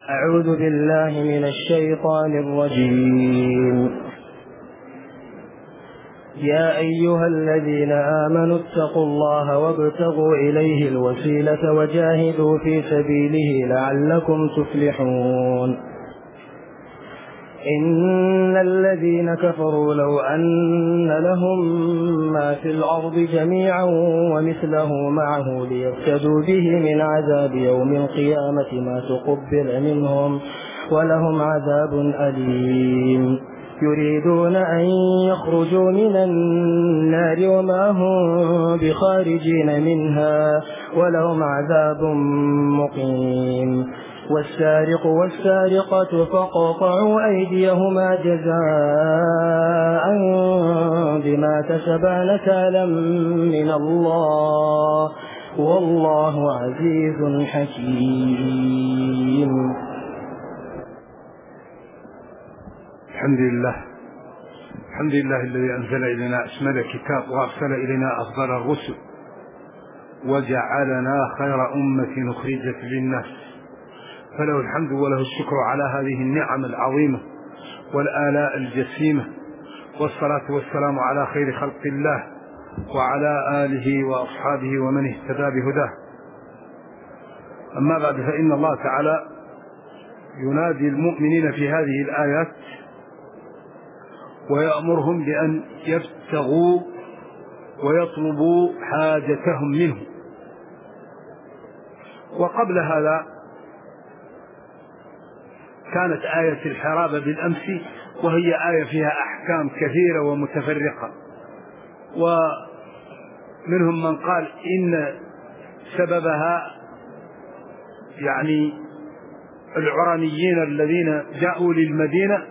أعوذ بالله من الشيطان الرجيم. يا أيها الذين آمنوا اتقوا الله وابتغوا إليه الوسيلة وجاهدوا في سبيله لعلكم تفلحون. إن الذين كفروا لو أن لهم ما في الأرض جميعا ومثله معه ليفتدوا به من عذاب يوم القيامة ما تقبل منهم ولهم عذاب أليم. يريدون أن يخرجوا من النار وما هم بخارجين منها ولهم عذاب مقيم. والسارق والسارقة فاقطعوا أيديهما جزاء بما كسبا نكالا من الله والله عزيز حكيم. الحمد لله الذي أنزل إلينا أشمل كتاب وأرسل إلينا أفضل الرسل وجعلنا خير أمة أخرجت للناس، فله الحمد وله الشكر على هذه النعم العظيمة والآلاء الجسيمة، والصلاة والسلام على خير خلق الله وعلى آله وأصحابه ومن اهتدى بهداه. أما بعد، فإن الله تعالى ينادي المؤمنين في هذه الآيات ويأمرهم بأن يبتغوا ويطلبوا حاجتهم منه. وقبل هذا كانت آية الحرابة بالأمس، وهي آية فيها أحكام كثيرة ومتفرقة، ومنهم من قال إن سببها يعني العرنيين الذين جاءوا للمدينة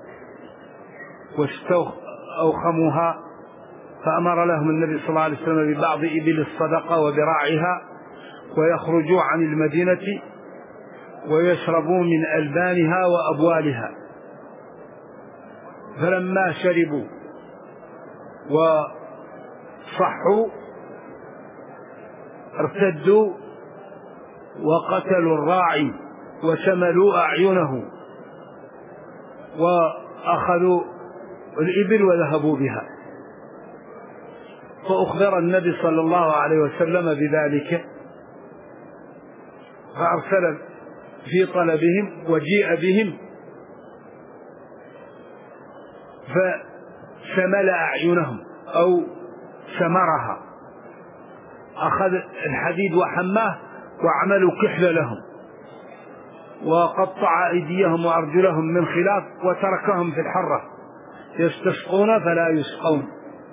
واستوخموها، فأمر لهم النبي صلى الله عليه وسلم ببعض إبل الصدقة وبراعها، ويخرجوا عن المدينة ويشربوا من ألبانها وأبوالها. فلما شربوا وصحوا ارتدوا وقتلوا الراعي وشملوا أعينه وأخذوا الإبل وذهبوا بها. فأخبر النبي صلى الله عليه وسلم بذلك، فأرسل في طلبهم وجيء بهم، فشمل أعينهم أو شمرها، أخذ الحديد وحماه وعملوا كحل لهم، وقطع أيديهم وأرجلهم من خلاف وتركهم في الحرة يستسقون فلا يسقون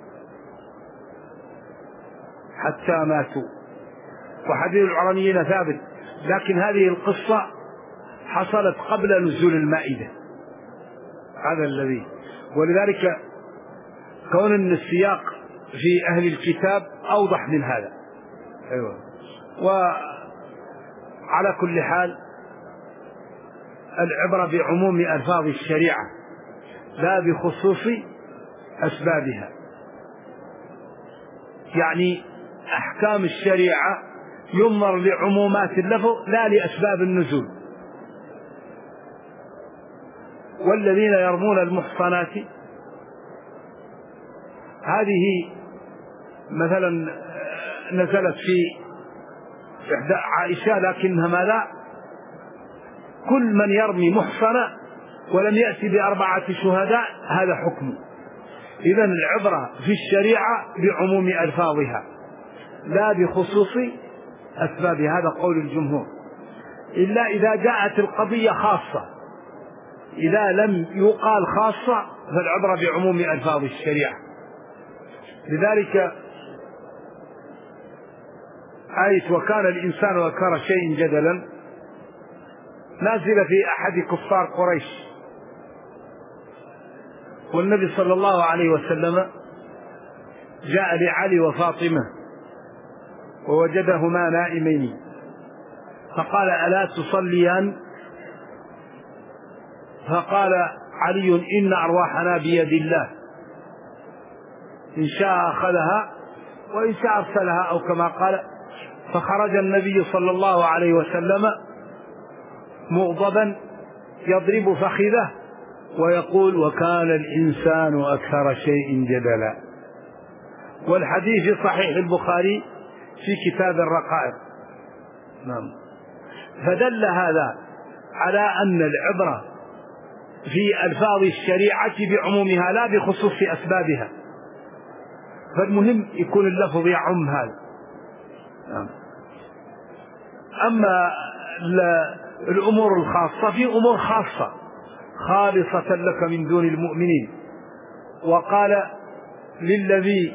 حتى ماتوا. وحديث العرنيين ثابت، لكن هذه القصة حصلت قبل نزول المائدة، هذا الذي، ولذلك كون أن السياق في أهل الكتاب أوضح من هذا. أيوة. وعلى كل حال العبرة بعموم ألفاظ الشريعة لا بخصوص أسبابها، يعني أحكام الشريعة ينظر لعمومات اللفظ لا لأسباب النزول. والذين يرمون المحصنات هذه مثلا نزلت في إحدى عائشة، لكنها ماذا؟ كل من يرمي محصنة ولم يأتي بأربعة شهداء هذا حكم. إذن العبرة في الشريعة بعموم ألفاظها لا بخصوص أسباب، هذا قول الجمهور، إلا إذا جاءت القضية خاصة. إذا لم يقال خاصة فالعبرة بعموم ألفاظ الشريعة. لذلك آية وكان الإنسان أكثر شيء جدلا نازل في أحد كفار قريش، والنبي صلى الله عليه وسلم جاء لعلي وفاطمة ووجدهما نائمين، فقال ألا تصليان؟ فقال علي إن أرواحنا بيد الله، إن شاء أخذها وإن شاء أرسلها، أو كما قال. فخرج النبي صلى الله عليه وسلم مغضبا يضرب فخذه ويقول وكان الإنسان أكثر شيء جدلا. والحديث في صحيح البخاري في كتاب الرقائق. نعم. فدل هذا على أن العبرة في ألفاظ الشريعة بعمومها لا بخصوص أسبابها، فالمهم يكون اللفظ يعم هذا. أما الأمور الخاصة في أمور خاصة خالصة لك من دون المؤمنين. وقال للذي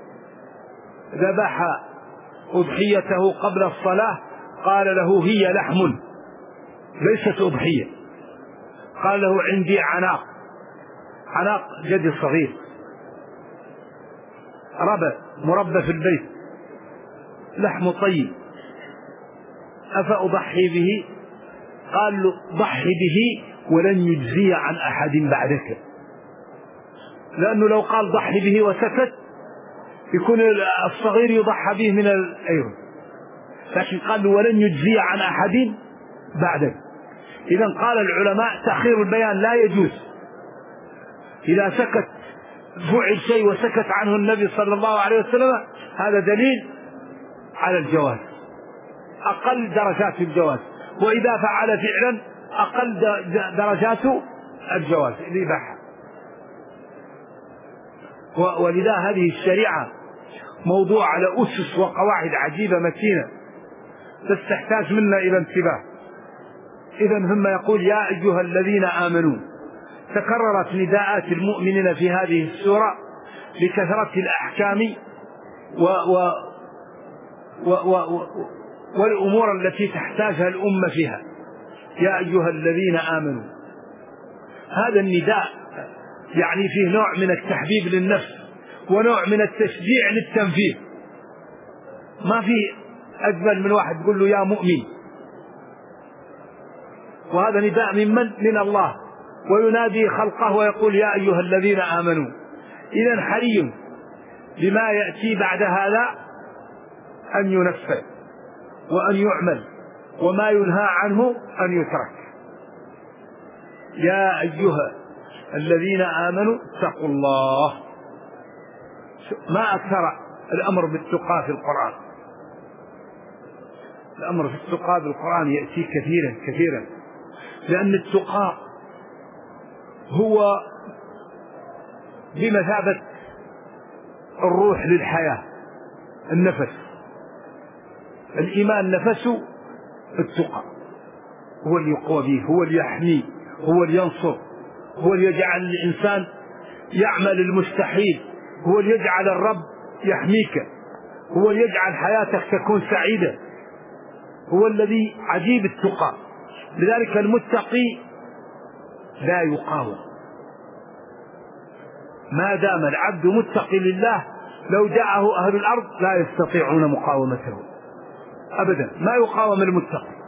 ذبح أضحيته قبل الصلاة قال له هي لحم ليست أضحية، قال له عندي عناق، عناق جدي صغير مربى في البيت لحم طيب أفأضحي به؟ قال له ضحي به ولن يجزي عن أحد بعدك، لأنه لو قال ضحي به وسكت يكون الصغير يضحى به من الأيرون، لكن قال له ولن يجزي عن أحد بعدك. إذا قال العلماء تأخير البيان لا يجوز. إذا سكت فعل شيء وسكت عنه النبي صلى الله عليه وسلم هذا دليل على الجواز، أقل درجات الجواز، وإذا فعل فعلا أقل درجات الجواز الإباحة. ولذا هذه الشريعة موضوع على أسس وقواعد عجيبة متينة تحتاج منا إلى انتباه. إذا ثم يقول يا أيها الذين آمنوا، تكررت نداءات المؤمنين في هذه السورة لكثرة الأحكام والأمور التي تحتاجها الأمة فيها. يا أيها الذين آمنوا، هذا النداء يعني فيه نوع من التحبيب للنفس ونوع من التشجيع للتنفيذ. ما في أجمل من واحد يقول له يا مؤمن، وهذا نداء من الله، وينادي خلقه ويقول يا أيها الذين آمنوا. إذن حري بما يأتي بعد هذا أن ينفذ وأن يعمل، وما ينهى عنه أن يترك. يا أيها الذين آمنوا اتقوا الله. ما أكثر الأمر بالتقى في القرآن. الأمر في التقى بالقرآن يأتي كثيرا كثيرا، لأن التقى هو بمثابة الروح للحياة، النفس. الإيمان نفسه التقى، هو اللي يقوى به، هو اللي يحميه، هو اللي ينصر، هو اللي يجعل الإنسان يعمل المستحيل، هو اللي يجعل الرب يحميك، هو اللي يجعل حياتك تكون سعيدة، هو الذي عجيب التقى. لذلك المتقي لا يقاوم. ما دام العبد متقي لله لو جاءه أهل الأرض لا يستطيعون مقاومته أبدا، ما يقاوم المتقي.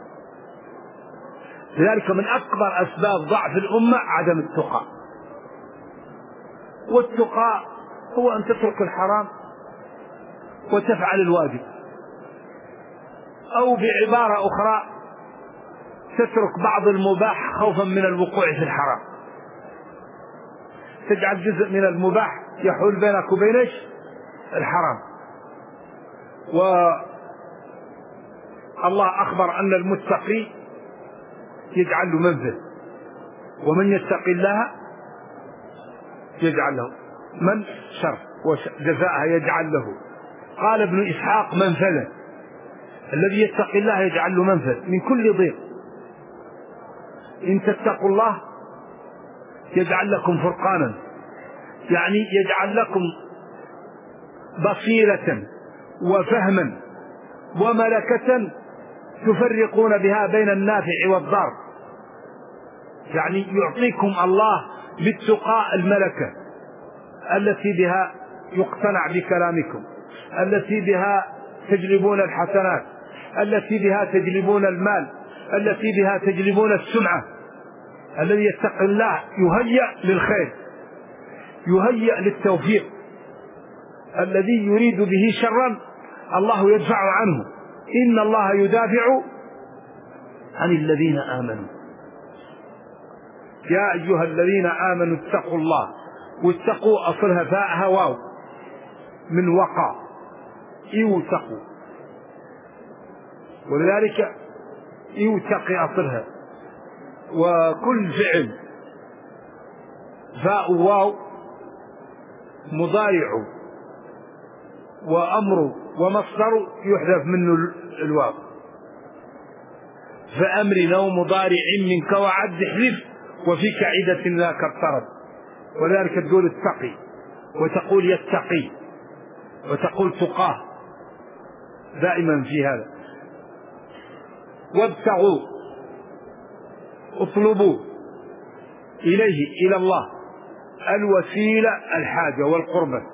لذلك من أكبر أسباب ضعف الأمة عدم التقى. والتقى هو أن تترك الحرام وتفعل الواجب، أو بعبارة أخرى تترك بعض المباح خوفا من الوقوع في الحرام. تجعل جزء من المباح يحول بينك وبين الحرام. والله أخبر أن المتقي يجعل له منزل، ومن يتقي الله يجعل له من شر وجزاءها يجعل له. قال ابن إسحاق منفذا، الذي يتقي الله يجعل له منفذ من كل ضيق. إن تتقوا الله يجعل لكم فرقانا، يعني يجعل لكم بصيرة وفهما وملكة تفرقون بها بين النافع والضار. يعني يعطيكم الله بالتقى الملكة التي بها يقتنع بكلامكم، التي بها تجلبون الحسنات، التي بها تجلبون المال، التي بها تجلبون السمعة. الذي يتقي الله يهيأ للخير، يهيأ للتوفيق. الذي يريد به شرا الله يدفع عنه. إن الله يدافع عن الذين آمنوا. يا أيها الذين آمنوا اتقوا الله، واتقوا أصلها فاءها واو من وقع يوتقوا، ولذلك يوتقي أصلها. وكل فعل فاء واو مضارع وأمر ومصدر يحذف منه الواو، فأمر أو مضارع منك وعد احذف وفي كعدة ذاك اضطرب. ولذلك تقول اتقي وتقول يتقي وتقول تقاه دائما في هذا. وابتغوا اطلبوا إليه إلى الله الوسيلة الحاجة والقربة،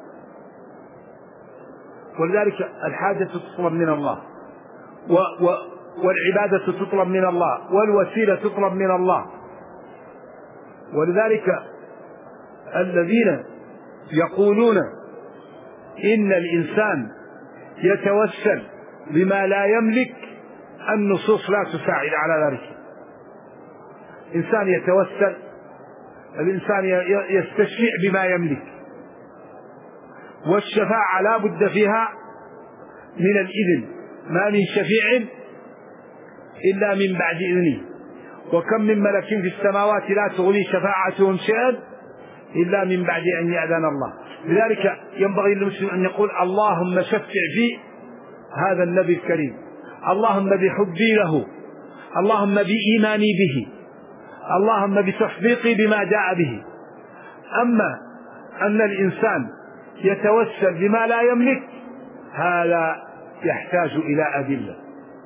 ولذلك الحاجة تطلب من الله والعبادة تطلب من الله والوسيلة تطلب من الله. ولذلك الذين يقولون إن الإنسان يتوسل بما لا يملك النصوص لا تساعد على ذلك. إنسان يتوسل، الإنسان يستشفع بما يملك، والشفاعة لا بد فيها من الإذن، ما من شفيع إلا من بعد إذنه، وكم من ملك في السماوات لا تغني شفاعتهم شيئا إلا من بعد أن يأذن الله. لذلك ينبغي للمسلم أن يقول اللهم شفع في هذا النبي الكريم، اللهم بحبي له، اللهم بإيماني به، اللهم بتصديقي بما جاء به. أما أن الإنسان يتوسل بما لا يملك هذا يحتاج إلى أدلة،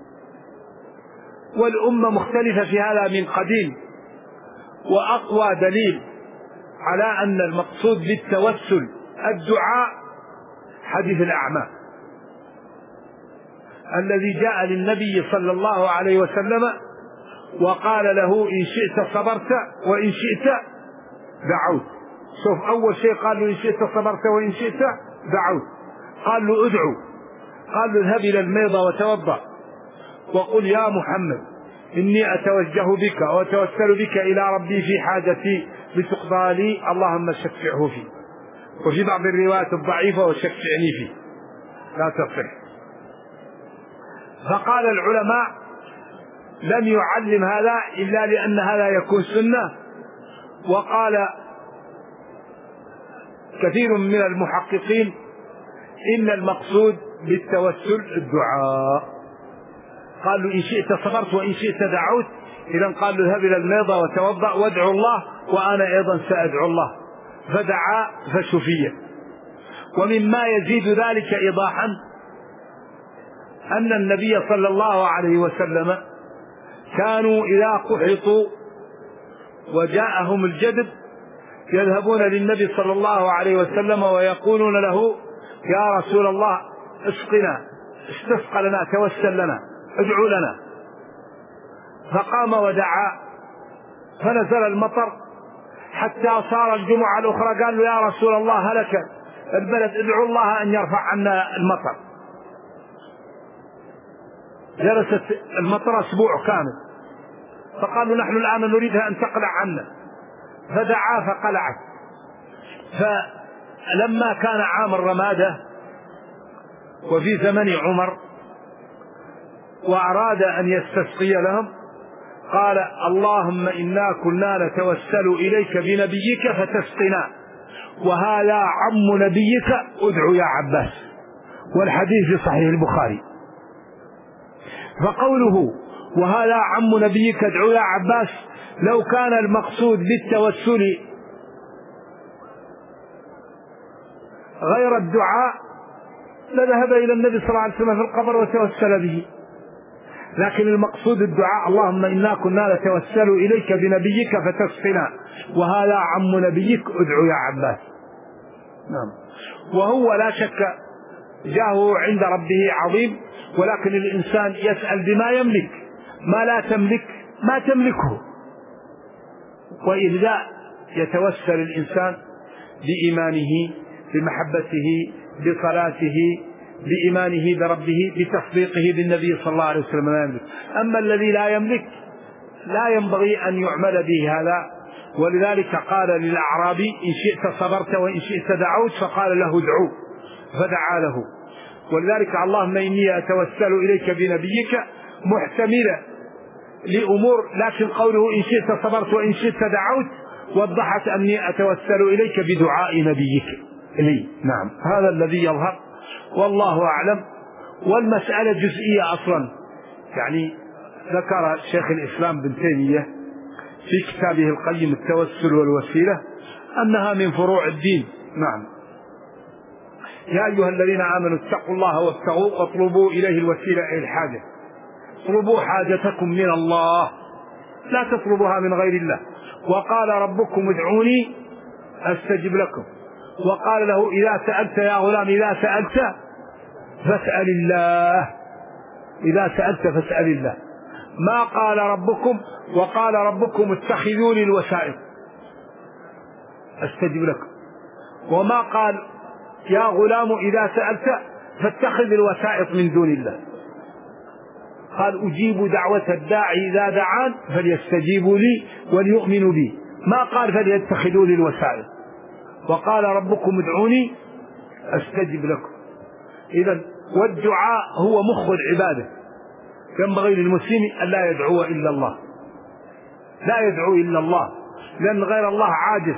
والأمة مختلفة في هذا من قديم. وأقوى دليل على أن المقصود بالتوسل الدعاء حديث الأعمى الذي جاء للنبي صلى الله عليه وسلم وقال له إن شئت صبرت وإن شئت دعوت. شوف أول شيء قال له إن شئت صبرت وإن شئت دعوت، قال له ادعو، قال له اذهب إلى الميضة وتوضأ وقل يا محمد إني أتوجه بك وأتوسل بك إلى ربي في حاجتي لتقضى لي، اللهم شفعه فيه. وفي بعض الروايات الضعيفة وشفعني فيه لا تصح. فقال العلماء لم يعلم هذا إلا لأن هذا يكون سنة. وقال كثير من المحققين إن المقصود بالتوسل الدعاء. قال له إن شئت صبرت وإن شئت دعوت، إذن قال له اذهب إلى الميضة وتوضأ وادعو الله وأنا أيضا سأدعو الله، فدعا فشفي. ومما يزيد ذلك إيضاحا أن النبي صلى الله عليه وسلم كانوا إذا قحطوا وجاءهم الجدب يذهبون للنبي صلى الله عليه وسلم ويقولون له يا رسول الله اسقنا، استسق لنا، توسل لنا، ادعو لنا. فقام ودعا فنزل المطر حتى صار الجمعة الأخرى قال له يا رسول الله هلك البلد، ادعو الله أن يرفع عنا المطر. جلست المطر أسبوع كامل، فقالوا نحن الآن نريدها أن تقلع عنا، فدعا فقلعت. فلما كان عام الرمادة وفي زمن عمر وأراد أن يستسقي لهم قال اللهم إنا كنا نتوسل إليك بنبيك فتسقنا، وهذا عم نبيك ادعو يا عباس، والحديث في صحيح البخاري. فقوله وهذا عم نبيك ادعو يا عباس لو كان المقصود بالتوسل غير الدعاء لذهب إلى النبي صلى الله عليه وسلم في القبر وتوسل به، لكن المقصود الدعاء اللهم إنا كنا نتوسل إليك بنبيك فتسقنا، وهذا عم نبيك ادعو يا عباس. نعم. وهو لا شك جاهه عند ربه عظيم، ولكن الإنسان يسأل بما يملك، ما لا تملك ما تملكه. وإذا يتوسل الإنسان بإيمانه بمحبته بصلاته بإيمانه بربه بتصديقه بالنبي صلى الله عليه وسلم لا يملك. أما الذي لا يملك لا ينبغي أن يعمل به هذا. ولذلك قال للأعرابي إن شئت صبرت وإن شئت دعوت، فقال له ادعو فدعا له. ولذلك اللهم إني أتوسل إليك بنبيك محتملة لأمور، لكن قوله إن شئت صبرت وإن شئت دعوت وضحت أني أتوسل إليك بدعاء نبيك لي. نعم، هذا الذي يظهر والله أعلم. والمسألة جزئية أصلا، يعني ذكر شيخ الإسلام بن تيمية في كتابه القيم التوسل والوسيلة أنها من فروع الدين. نعم، يا أيها الذين آمنوا اتقوا الله وابتغوا واطلبوا إليه الوسيلة أي الحاجة. اطلبوا حاجتكم من الله لا تطلبوها من غير الله. وقال ربكم ادعوني أستجب لكم. وقال له إذا سألت يا غلام إذا سألت فاسأل الله، إذا سألت فاسأل الله. ما قال ربكم وقال ربكم اتخذوا لي الوسائط أستجب لكم. وما قال يا غلام إذا سألت فاتخذ الوسائط من دون الله. قال أجيب دعوة الداعي إذا دعان فليستجيبوا لي وليؤمنوا بي. ما قال فليتخذوا لي الوسائط. وقال ربكم ادعوني أستجب لكم. إذن والدعاء هو مخ العبادة. ينبغي للمسلم أن لا يدعو إلا الله، لا يدعو إلا الله، لأن غير الله عاجز.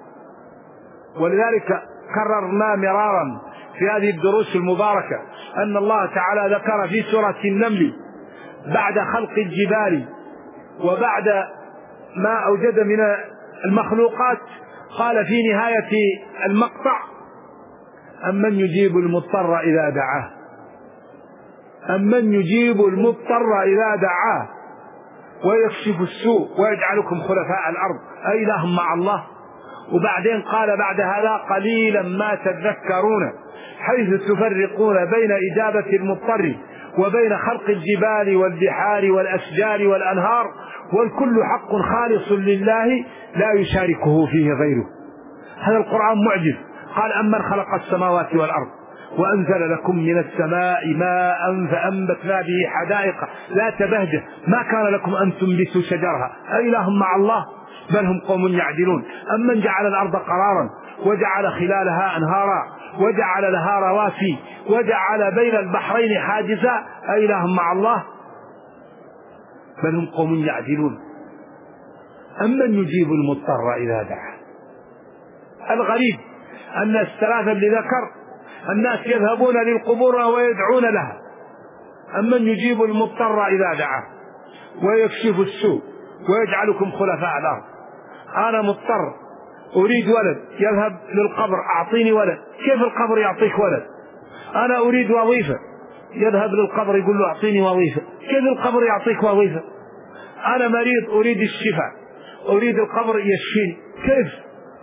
ولذلك كررنا مرارا في هذه الدروس المباركة أن الله تعالى ذكر في سورة النمل بعد خلق الجبال وبعد ما أوجد من المخلوقات قال في نهاية المقطع أمن يجيب المضطر إذا دعاه، أمن يجيب المضطر إذا دعاه ويكشف السوء ويجعلكم خلفاء الأرض أإله مع الله. وبعدين قال بعد هذا قليلا ما تذكرون حيث تفرقون بين إجابة المضطر وبين خلق الجبال والبحار والأشجار والأنهار والكل حق خالص لله لا يشاركه فيه غيره. هذا القرآن معجز. قال أمن خلق السماوات والأرض وأنزل لكم من السماء ماء فأنبتنا به حدائق ذات بهجة ما كان لكم أن تنبتوا شجرها أإله مع الله بل هم قوم يعدلون. أمن جعل الأرض قرارا وجعل خلالها أنهارا وجعل لها رواسي وجعل بين البحرين حاجزا أإله مع الله بل هم قوم يعدلون. أمن يجيب المضطر إذا دعا. الغريب أن الثلاثة اللي ذكر الناس يذهبون للقبور ويدعون لها. أمن يجيب المضطر إذا دعا ويكشف السوء ويجعلكم خلفاء الأرض. أنا مضطر أريد ولد، يذهب للقبر أعطيني ولد. كيف القبر يعطيك ولد؟ أنا أريد وظيفة، يذهب للقبر يقول له أعطيني وظيفة. كيف القبر يعطيك وظيفة؟ أنا مريض أريد الشفاء، أريد القبر يشفيني. كيف؟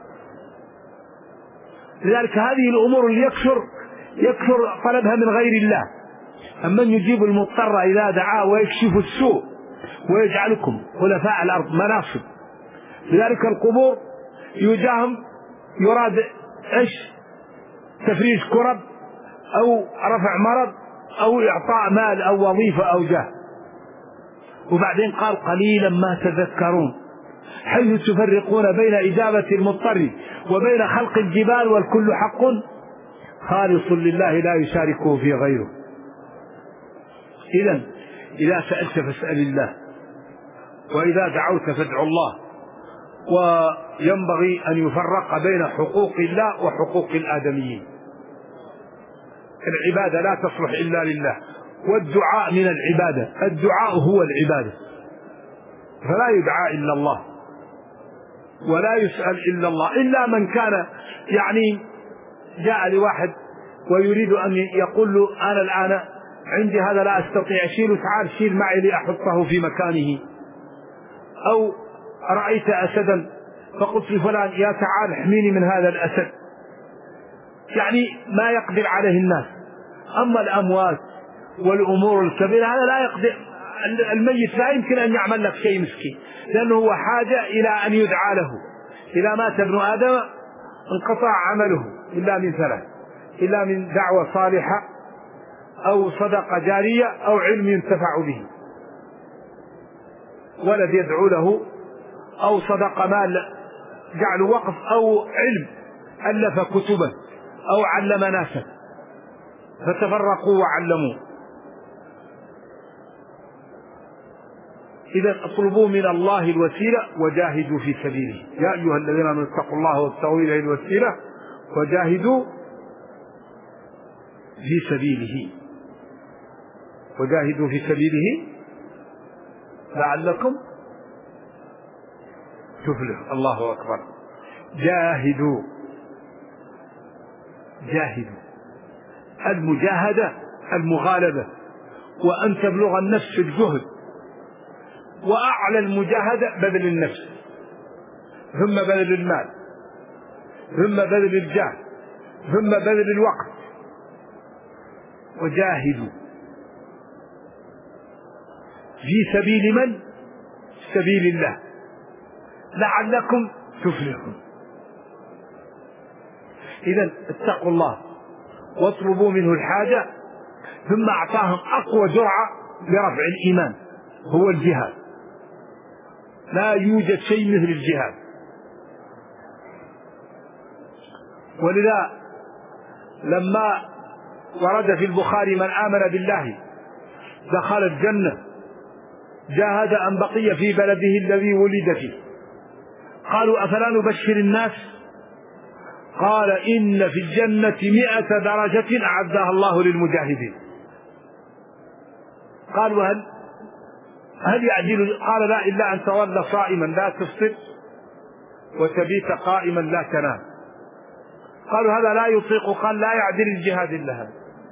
لذلك هذه الأمور اللي يكثر طلبها من غير الله. أمن يجيب المضطر إذا دعاه ويكشف السوء ويجعلكم خلفاء الأرض مناصب. لذلك القبور يجاهم يراد إيش؟ تفريج كرب أو رفع مرض أو إعطاء مال أو وظيفة أو جاه. وبعدين قال قليلا ما تذكرون حيث تفرقون بين إجابة المضطر وبين خلق الجبال والكل حق خالص لله لا يشاركه في غيره. إذن إذا سألت فاسأل الله وإذا دعوت فادعوا الله. وينبغي أن يفرق بين حقوق الله وحقوق الآدميين. العبادة لا تصلح إلا لله والدعاء من العبادة. الدعاء هو العبادة، فلا يدعى إلا الله ولا يسأل إلا الله. إلا من كان يعني جاء لواحد ويريد أن يقول له أنا الآن عندي هذا لا أستطيع أشيله، تعال شيل معي لأحطه في مكانه. أو رأيت أسدا فقلت لفلان يا تعال احميني من هذا الأسد، يعني ما يقدر عليه الناس. أما الأموات والأمور الكبيرة هذا لا يقدر، الميت لا يمكن أن يعمل لك شيء مسكين، لأنه هو حاجة إلى أن يدعى له. إذا مات ابن آدم انقطع عمله إلا من ثلاث: إلا من دعوة صالحة أو صدقة جارية أو علم ينتفع به، ولد يدعو له، أو صدقة مال جعل وقف، أو علم ألف كتبا، أو علم ناسا فتفرقوا وعلموا. إذا اطلبوا من الله الوسيلة وجاهدوا في سبيله. يا أيها الذين آمنوا اتقوا الله وابتغوا إليه الوسيلة وجاهدوا في سبيله، وجاهدوا في سبيله لعلكم تفلحوا. الله أكبر. جاهدوا، جاهدوا. المجاهدة المغالبة، وأن تبلغ النفس الجهد، وأعلى المجاهدة بذل النفس، ثم بذل المال، ثم بذل الجاه، ثم بذل الوقت. وجاهدوا في سبيل من؟ سبيل الله لعلكم تفلحون. إذن اتقوا الله واطلبوا منه الحاجة، ثم أعطاهم أقوى جرعة لرفع الإيمان هو الجهاد. لا يوجد شيء مثل الجهاد. ولذا لما ورد في البخاري من آمن بالله دخل الجنة جاهد أن بقي في بلده الذي ولد فيه، قالوا أفلا نبشر الناس؟ قال إن في الجنة 100 درجة أعدها الله للمجاهدين. قالوا هل يعدل؟ قال لا، إلا أن تظل صائما لا تفطر وتبيت قائما لا تنام. قالوا هذا لا يطيق، قال لا يعدل الجهاد إلا هذا.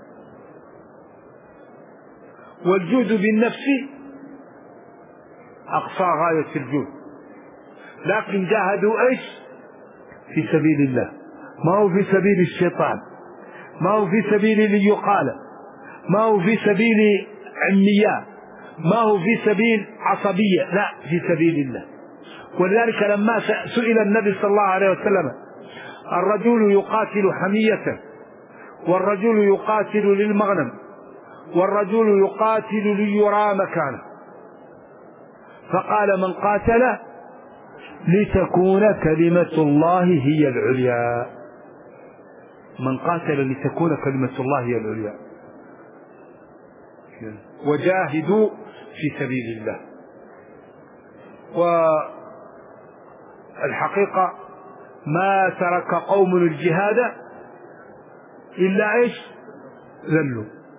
والجود بالنفس أقصى غاية الجود، لكن جاهدوا إيش؟ في سبيل الله، ما هو في سبيل الشيطان، ما هو في سبيل ليقال، ما هو في سبيل عمياء، ما هو في سبيل عصبية، لا، في سبيل الله. ولذلك لما سئل النبي صلى الله عليه وسلم الرجل يقاتل حمية، والرجل يقاتل للمغنم، والرجل يقاتل ليرى مكانه، فقال من قاتل لتكون كلمة الله هي العليا. من قاتل لتكون كلمة الله هي العليا. وجاهدوا في سبيل الله. والحقيقة ما ترك قوم الجهاد إلا إيش؟ ذلوا.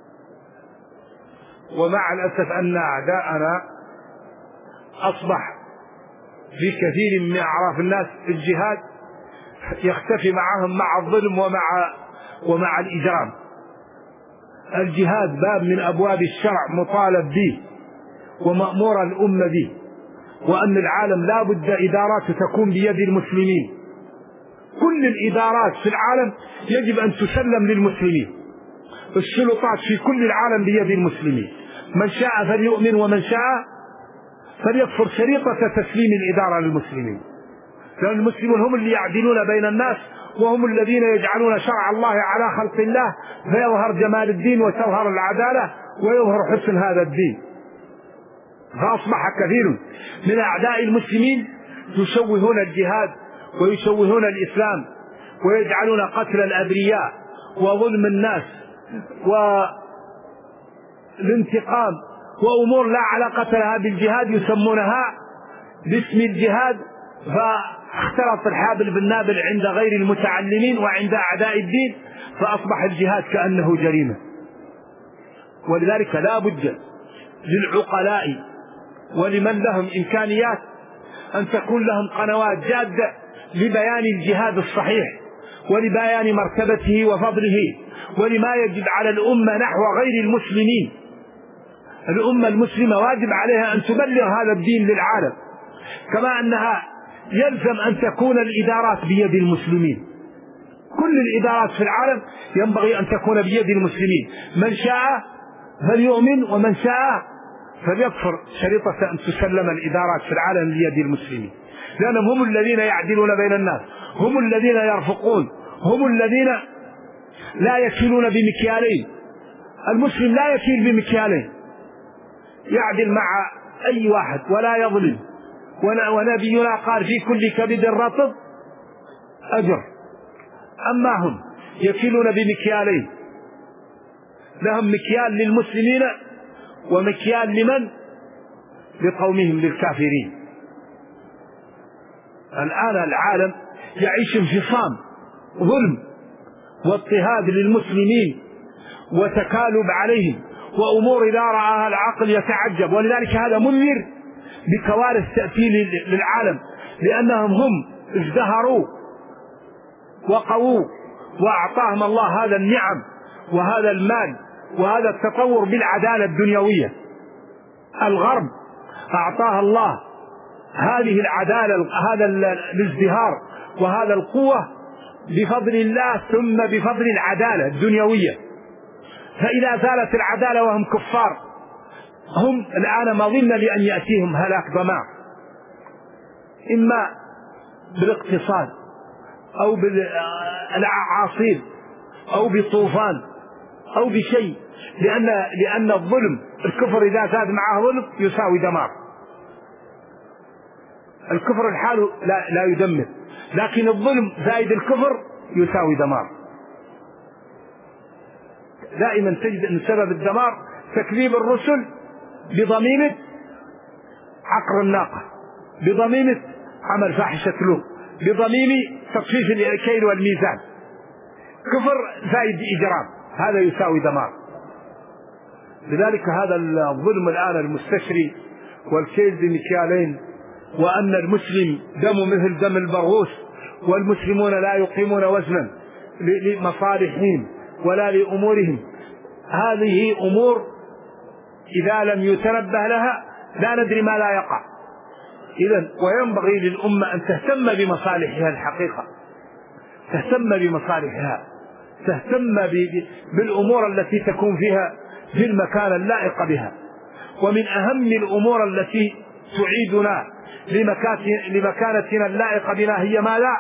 ومع الأسف أن أعداءنا أصبح في كثير من أعراف الناس الجهاد يختفي معهم مع الظلم ومع الإجرام. الجهاد باب من أبواب الشرع مطالب به ومأمور الأمة به، وأن العالم لا بد إدارات تكون بيد المسلمين. كل الإدارات في العالم يجب أن تسلم للمسلمين. السلطات في كل العالم بيد المسلمين، من شاء فليؤمن ومن شاء فليكفر. شريطة تسليم الإدارة للمسلمين، لأن المسلمون هم اللي يعدلون بين الناس، وهم الذين يجعلون شرع الله على خلق الله، فيظهر جمال الدين وتظهر العدالة ويظهر حسن هذا الدين. فأصبح كثير من أعداء المسلمين يشوهون الجهاد ويشوهون الإسلام، ويجعلون قتل الأبرياء وظلم الناس والانتقام وأمور لا علاقة لها بالجهاد يسمونها باسم الجهاد، فاختلط الحابل بالنابل عند غير المتعلمين وعند أعداء الدين، فأصبح الجهاد كأنه جريمة. ولذلك لا بد للعقلاء ولمن لهم إمكانيات أن تكون لهم قنوات جادة لبيان الجهاد الصحيح ولبيان مرتبته وفضله ولما يجب على الأمة نحو غير المسلمين. الأمة المسلمة واجب عليها أن تبلغ هذا الدين للعالم، كما أنها يلزم أن تكون الإدارات بيد المسلمين. كل الإدارات في العالم ينبغي أن تكون بيد المسلمين، من شاء فليؤمن ومن شاء فليكفر. شريطة أن تسلم الإدارات في العالم بيد المسلمين، لأنهم هم الذين يعدلون بين الناس، هم الذين يرفقون، هم الذين لا يكيلون بمكيالين. المسلم لا يكيل بمكيالين يعدل مع أي واحد ولا يظلم، ونبينا قال في كل كبد رطب أجر. أما هم يكيلون بمكيالين، لهم مكيال للمسلمين ومكيال لمن؟ لقومهم للكافرين. الآن العالم يعيش انفصام، ظلم واضطهاد للمسلمين وتكالب عليهم وأمور إذا رآها العقل يتعجب. ولذلك هذا منذر بكوارث تأتي للعالم، لأنهم هم ازدهروا وقووا وأعطاهم الله هذا النعم وهذا المال وهذا التطور بالعدالة الدنيوية. الغرب أعطاها الله هذه العدالة، هذا الازدهار وهذا القوة بفضل الله ثم بفضل العدالة الدنيوية. فإذا زالت العدالة وهم كفار، هم الآن ما ظن لأن يأتيهم هلاك ضماع، إما بالاقتصاد أو بالأعاصير أو بطوفان أو بشيء، لأن الظلم، الكفر إذا زاد معه ظلم يساوي دمار. الكفر الحال لا يدمر، لكن الظلم زائد الكفر يساوي دمار. دائما تجد أن سبب الدمار تكذيب الرسل بضميمة عقر الناقة، بضميمة عمل فاحشة لوط، بضميم تطفيف الكيل والميزان. كفر زائد إجرام، هذا يساوي دمار. لذلك هذا الظلم الآن المستشري والكيل بمكيالين، وأن المسلم دم مثل دم البرغوث، والمسلمون لا يقيمون وزنا لمصالحهم ولا لأمورهم. هذه أمور إذا لم يتنبه لها لا ندري ما لا يقع. إذن وينبغي للأمة أن تهتم بمصالحها الحقيقة، تهتم بمصالحها، تهتم بالأمور التي تكون فيها في المكان اللائق بها. ومن أهم الأمور التي تعيدنا لمكانتنا اللائقة بنا هي ماذا؟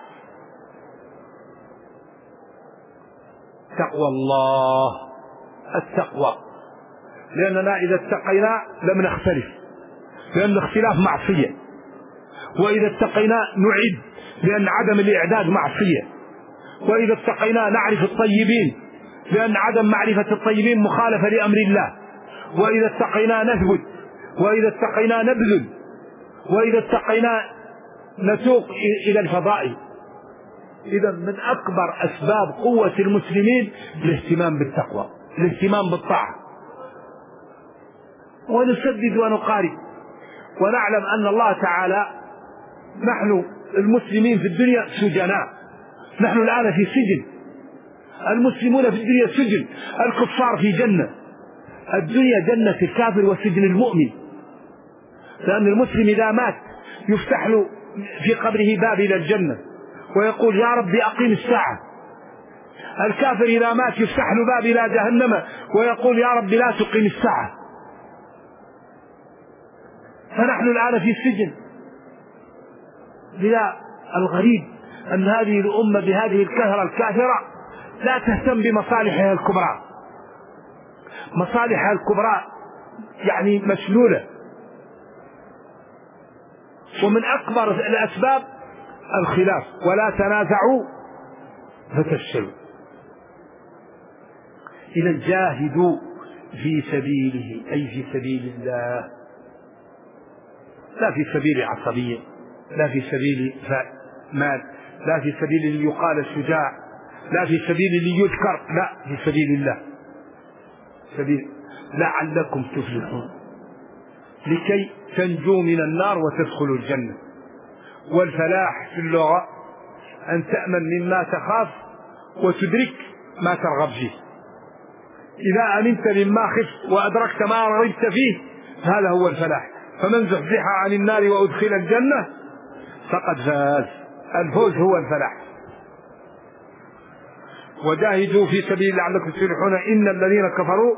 تقوى الله، التقوى. لأننا إذا اتقينا لم نختلف، لأن الاختلاف معصية، وإذا اتقينا نعد، لأن عدم الإعداد معصية، وإذا اتقينا نعرف الطيبين، لأن عدم معرفة الطيبين مخالفة لأمر الله، وإذا اتقينا نثبت، وإذا اتقينا نبذل، وإذا اتقينا نسوق إلى الفضائل. إذا من أكبر أسباب قوة المسلمين الاهتمام بالتقوى، الاهتمام بالطاعة. ونسدد ونقارب ونعلم أن الله تعالى، نحن المسلمين في الدنيا سجناء، نحن الآن في سجن، المسلمون في الدنيا سجن، الكفار في جنة. الدنيا جنة الكافر وسجن المؤمن، لأن المسلم إذا مات يفتح له في قبره باب إلى الجنة ويقول يا رب أقيم الساعة. الكافر إذا مات يفتح له باب إلى جهنم ويقول يا رب لا تقيم الساعة. فنحن الآن في السجن. لذا الغريب أن هذه الأمة بهذه الكثرة الكافرة لا تهتم بمصالحها الكبرى، مصالحها الكبرى يعني مشلولة. ومن أكبر الأسباب الخلاف، ولا تنازعوا فتفشلوا. إذا جاهدوا في سبيله، أي في سبيل الله، لا في سبيل عصبية، لا في سبيل مال، لا في سبيل ليقال شجاع، لا في سبيل ليذكر، لا في سبيل الله، سبيل لعلكم تفلحون، لكي تنجوا من النار وتدخلوا الجنة. والفلاح في اللغة أن تأمن مما تخاف وتدرك ما ترغب فيه. إذا أمنت مما خفت وأدركت ما رغبت فيه هذا هو الفلاح. فمن زحزح عن النار وأدخل الجنة فقد فاز. الفوز هو الفلاح. وجاهدوا في سبيل لعلكم تفلحون. إن الذين كفروا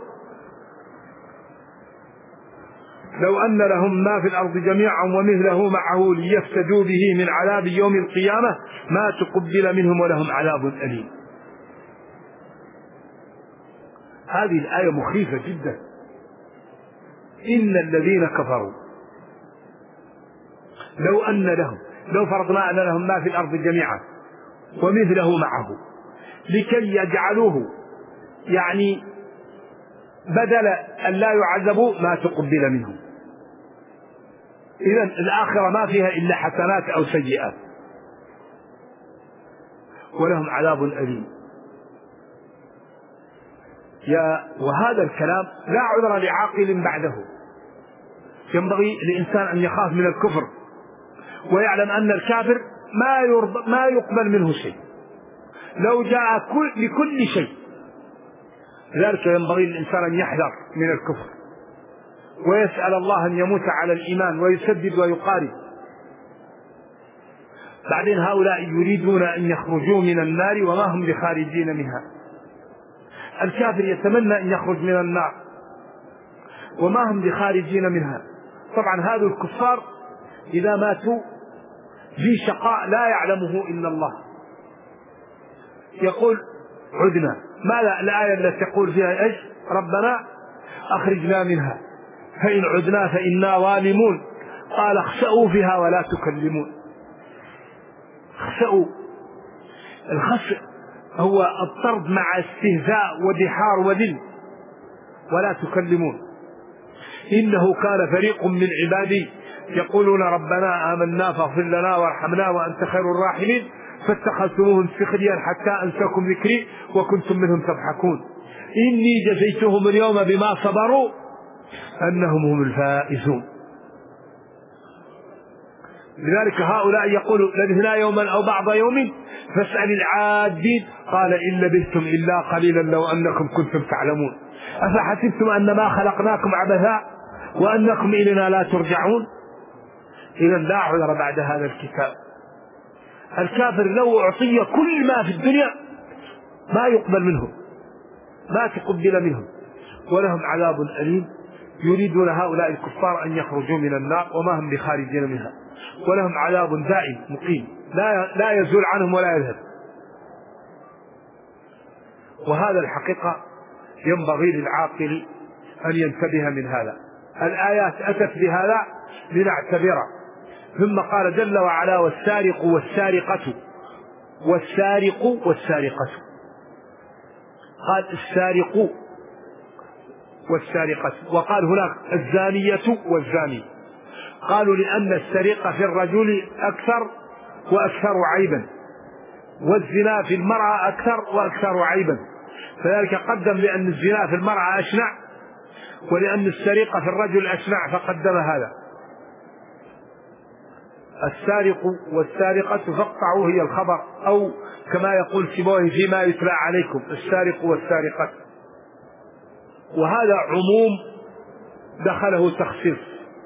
لو أن لهم ما في الأرض جميعا ومثله معه ليفتدوا به من عذاب يوم القيامة ما تقبل منهم ولهم عذاب أليم. هذه الآية مخيفة جدا. إن الذين كفروا لو فرضنا أن لهم ما في الأرض جميعا ومثله معه لكي يجعلوه يعني بدل أن لا يعذبوا ما تقبل منهم. إذن الآخرة ما فيها إلا حسنات أو سيئات، ولهم عذاب أليم. وهذا الكلام لا عذر لعاقل بعده. ينبغي للإنسان أن يخاف من الكفر ويعلم أن الكافر ما يقبل منه شيء لو جاء لكل شيء. لذلك ينبغي للإنسان أن يحذر من الكفر ويسأل الله أن يموت على الإيمان ويسدد ويقارب. بعدين هؤلاء يريدون أن يخرجوا من النار وما هم بخارجين منها. الكافر يتمنى أن يخرج من النار وما هم بخارجين منها. طبعا هذا الكفار إذا ماتوا في شقاء لا يعلمه إلا الله. يقول عدنا، ماذا الآية التي تقول فيها إيش؟ ربنا أخرجنا منها فإن عدنا فإنا ظالمون. قال اخسأوا فيها ولا تكلمون. اخسأوا، الخسء هو الطرد مع استهزاء ودحار وذل. ولا تكلمون إنه كان فريق من عبادي يقولون ربنا آمنا فاغفر لنا وارحمنا وأنت خير الراحمين فاتخذتموهم سخريا حتى أنساكم ذكري وكنتم منهم تضحكون إني جزيتهم اليوم بما صبروا أنهم هم الفائزون. لذلك هؤلاء يقولوا لبثنا يوما أو بعض يوم فاسأل العادين قال إن لبثتم إلا قليلا لو أنكم كنتم تعلمون أفحسبتم أنما خلقناكم عبثا وأنكم إلينا لا ترجعون. إذا لا عذر بعد هذا الكتاب. الكافر لو أعطي كل ما في الدنيا ما يقبل منهم، ما تقبل منهم، ولهم عذاب أليم. يريدون هؤلاء الكفار أن يخرجوا من النار وما هم بخارجين منها، ولهم عذاب دائم مقيم لا يزول عنهم ولا يذهب. وهذا الحقيقة ينبغي للعاقل أن ينتبه من هذا. الآيات أتت بهذا لنعتبره. ثم قال جل وعلا والسارق والسارقة قال السارق والسارقة، وقال هناك الزانية والزاني. قالوا لأن السرقة في الرجل أكثر وأكثر عيبا، والزنا في المرأة أكثر وأكثر عيبا، فذلك قدم لأن الزنا في المرأة أشنع ولأن السرقة في الرجل أشنع فقدم هذا. السارق والسارقة فاقطعوا هي الخبر، أو كما يقول سيبويه فيما يتلى عليكم السارق والسارقة. وهذا عموم دخله تخصيص.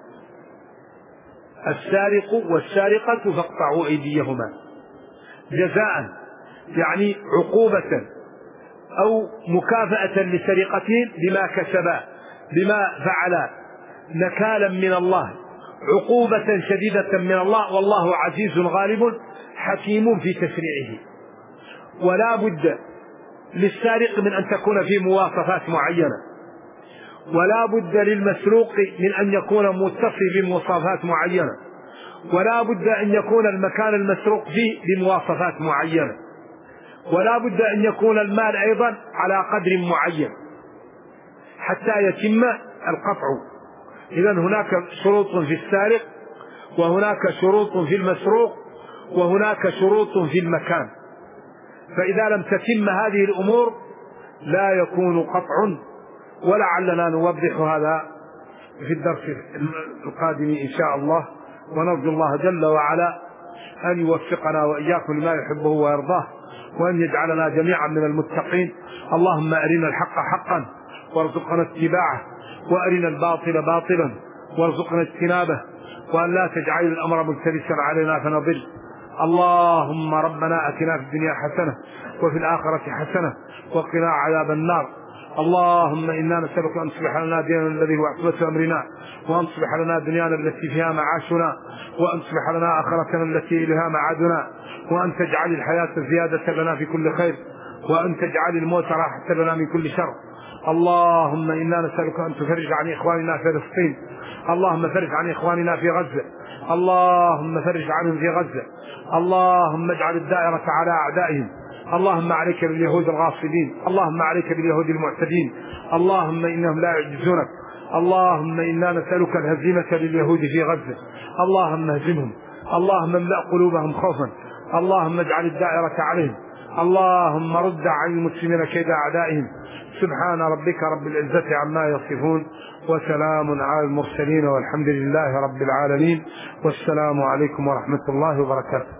السارق والسارقة فاقطعوا أيديهما جزاء يعني عقوبة أو مكافأة لسرقتهم بما كسبا بما فعلا نكالا من الله، عقوبة شديدة من الله، والله عزيز غالب حكيم في تشريعه. ولا بد للسارق من أن تكون في مواصفات معينة، ولا بد للمسروق من أن يكون متصف بمواصفات معينة، ولا بد أن يكون المكان المسروق فيه بمواصفات معينة، ولا بد أن يكون المال أيضا على قدر معين حتى يتم القطع. إذن هناك شروط في السارق، وهناك شروط في المسروق، وهناك شروط في المكان. فإذا لم تتم هذه الأمور لا يكون قطع، ولعلنا نوضح هذا في الدرس القادم إن شاء الله. ونرجو الله جل وعلا أن يوفقنا وإياكم لما يحبه ويرضاه، وأن يجعلنا جميعا من المتقين. اللهم أرنا الحق حقا وارزقنا اتباعه، وأرنا الباطل باطلا وارزقنا اجتنابه، وأن لا تجعل الأمر ملتبسا علينا فنضل. اللهم ربنا أتنا في الدنيا حسنة وفي الآخرة حسنة وقنا عذاب النار. اللهم إنا نسألك أن تصلح لنا ديننا الذي هو عصمة أمرنا، وأن تصلح لنا دنيانا التي فيها معاشنا، وأن تصلح لنا آخرتنا التي إليها معادنا، وأن تجعل الحياة زيادة لنا في كل خير، وأن تجعل الموت راحة لنا من كل شر. اللهم إنا نسألك أن تفرج عن إخواننا في فلسطين، اللهم فرج عن إخواننا في غزة، اللهم فرج عنهم في غزة، اللهم اجعل الدائرة على أعدائهم، اللهم عليك باليهود الغاصبين، اللهم عليك باليهود المعتدين، اللهم إنهم لا يعجزونك، اللهم إنا نسألك الهزيمة لليهود في غزة، اللهم اهزمهم، اللهم املأ قلوبهم خوفا، اللهم اجعل الدائرة عليهم، اللهم رد عن المسلمين كيد أعدائهم. سبحان ربك رب العزة عما يصفون، وسلام على المرسلين، والحمد لله رب العالمين، والسلام عليكم ورحمة الله وبركاته.